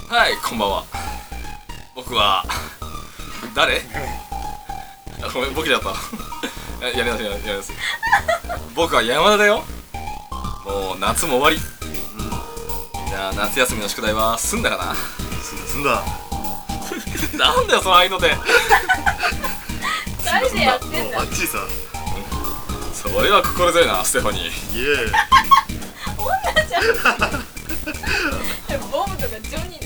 はい、こんばんは。僕は誰？あ、ごめん、僕だった。やりますやります。僕は山田だよ。もう夏も終わり。じゃあ夏休みの宿題は済んだかな？ 済んだ。 なんだよその合いの手。 誰でやってんだ。 もうバッチリさ。 それは心強いな、ステファニー。 イエーイ。 女じゃんボブとかジョニー